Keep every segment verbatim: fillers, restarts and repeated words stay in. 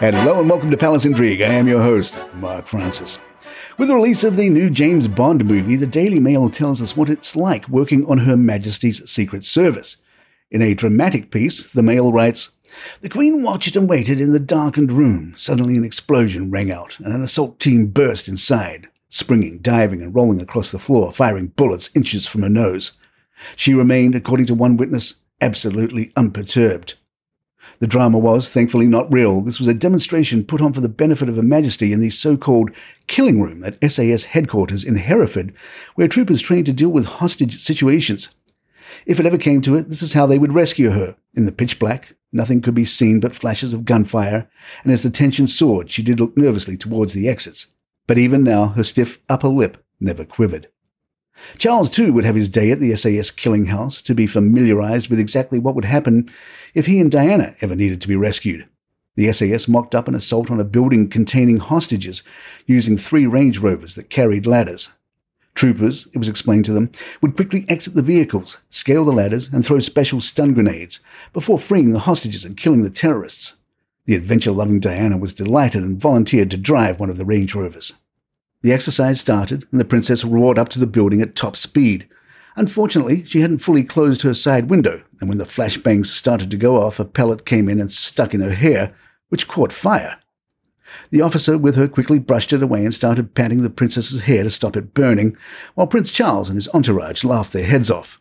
Hello and welcome to Palace Intrigue. I am your host, Mark Francis. With the release of the new James Bond movie, the Daily Mail tells us what it's like working on Her Majesty's Secret Service. In a dramatic piece, the Mail writes, "The Queen watched and waited in the darkened room. Suddenly an explosion rang out, and an assault team burst inside, springing, diving, and rolling across the floor, firing bullets inches from her nose. She remained, according to one witness, absolutely unperturbed. The drama was, thankfully, not real. This was a demonstration put on for the benefit of Her Majesty in the so-called killing room at S A S headquarters in Hereford, where troopers trained to deal with hostage situations. If it ever came to it, this is how they would rescue her. In the pitch black, nothing could be seen but flashes of gunfire, and as the tension soared, she did look nervously towards the exits. But even now, her stiff upper lip never quivered." Charles, too, would have his day at the S A S killing house to be familiarized with exactly what would happen if he and Diana ever needed to be rescued. The S A S mocked up an assault on a building containing hostages using three Range Rovers that carried ladders. Troopers, it was explained to them, would quickly exit the vehicles, scale the ladders, and throw special stun grenades before freeing the hostages and killing the terrorists. The adventure-loving Diana was delighted and volunteered to drive one of the Range Rovers. The exercise started, and the princess roared up to the building at top speed. Unfortunately, she hadn't fully closed her side window, and when the flashbangs started to go off, a pellet came in and stuck in her hair, which caught fire. The officer with her quickly brushed it away and started patting the princess's hair to stop it burning, while Prince Charles and his entourage laughed their heads off.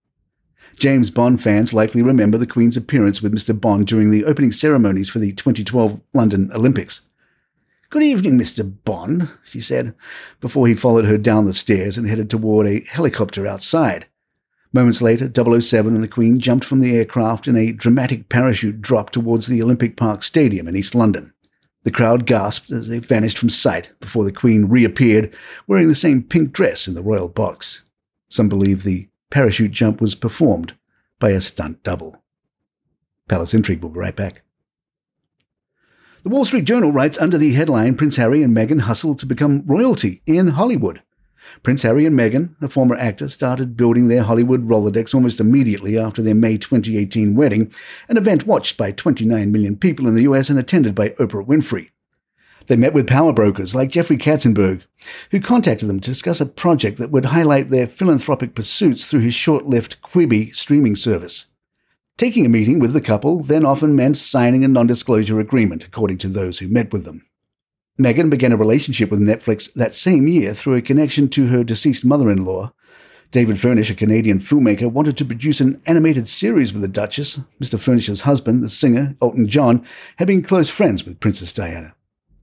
James Bond fans likely remember the Queen's appearance with Mister Bond during the opening ceremonies for the twenty twelve London Olympics. "Good evening, Mister Bond," she said, before he followed her down the stairs and headed toward a helicopter outside. Moments later, double oh seven and the Queen jumped from the aircraft in a dramatic parachute drop towards the Olympic Park Stadium in East London. The crowd gasped as they vanished from sight before the Queen reappeared, wearing the same pink dress in the royal box. Some believe the parachute jump was performed by a stunt double. Palace Intrigue will be right back. The Wall Street Journal writes under the headline, "Prince Harry and Meghan hustle to become royalty in Hollywood." Prince Harry and Meghan, a former actor, started building their Hollywood Rolodex almost immediately after their May twenty eighteen wedding, an event watched by twenty-nine million people in the U S and attended by Oprah Winfrey. They met with power brokers like Jeffrey Katzenberg, who contacted them to discuss a project that would highlight their philanthropic pursuits through his short-lived Quibi streaming service. Taking a meeting with the couple then often meant signing a non-disclosure agreement, according to those who met with them. Meghan began a relationship with Netflix that same year through a connection to her deceased mother-in-law. David Furnish, a Canadian filmmaker, wanted to produce an animated series with the Duchess. Mister Furnish's husband, the singer, Elton John, had been close friends with Princess Diana.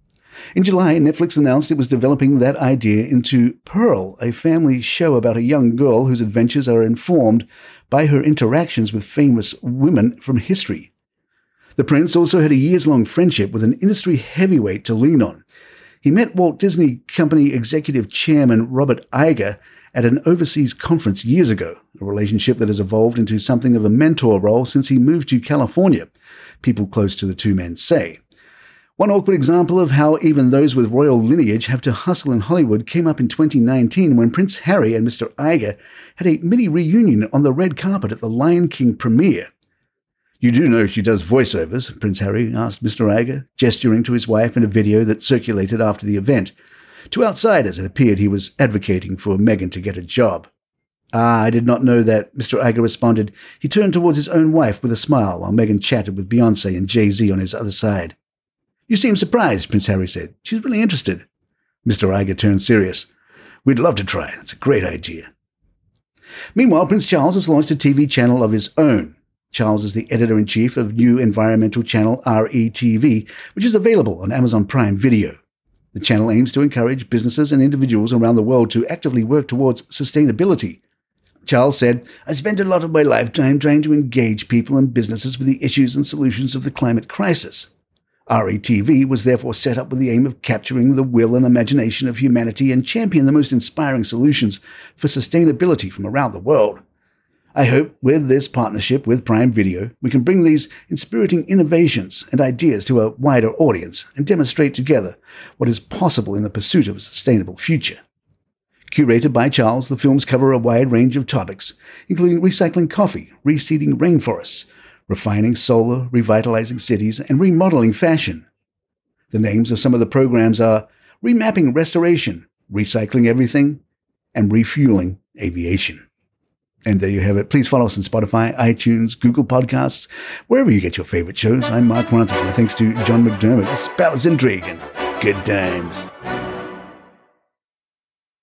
In July, Netflix announced it was developing that idea into Pearl, a family show about a young girl whose adventures are informed by her interactions with famous women from history. The prince also had a years-long friendship with an industry heavyweight to lean on. He met Walt Disney Company executive chairman Robert Iger at an overseas conference years ago, a relationship that has evolved into something of a mentor role since he moved to California, people close to the two men say. One awkward example of how even those with royal lineage have to hustle in Hollywood came up in twenty nineteen when Prince Harry and Mister Iger had a mini reunion on the red carpet at the Lion King premiere. "You do know she does voiceovers?" Prince Harry asked Mister Iger, gesturing to his wife in a video that circulated after the event. To outsiders, it appeared he was advocating for Meghan to get a job. "Ah, I did not know that," Mister Iger responded. He turned towards his own wife with a smile while Meghan chatted with Beyoncé and Jay-Z on his other side. "You seem surprised," Prince Harry said. "She's really interested." Mister Iger turned serious. "We'd love to try. It's a great idea." Meanwhile, Prince Charles has launched a T V channel of his own. Charles is the editor-in-chief of new environmental channel R E T V, which is available on Amazon Prime Video. The channel aims to encourage businesses and individuals around the world to actively work towards sustainability. Charles said, "I spent a lot of my lifetime trying to engage people and businesses with the issues and solutions of the climate crisis. R E T V was therefore set up with the aim of capturing the will and imagination of humanity and champion the most inspiring solutions for sustainability from around the world. I hope with this partnership with Prime Video, we can bring these inspiriting innovations and ideas to a wider audience and demonstrate together what is possible in the pursuit of a sustainable future." Curated by Charles, the films cover a wide range of topics, including recycling coffee, reseeding rainforests, refining solar, revitalizing cities, and remodeling fashion. The names of some of the programs are Remapping Restoration, Recycling Everything, and Refueling Aviation. And there you have it. Please follow us on Spotify, iTunes, Google Podcasts, wherever you get your favorite shows. I'm Mark Francis. My thanks to John McDermott. This is Palace Intrigue and good times.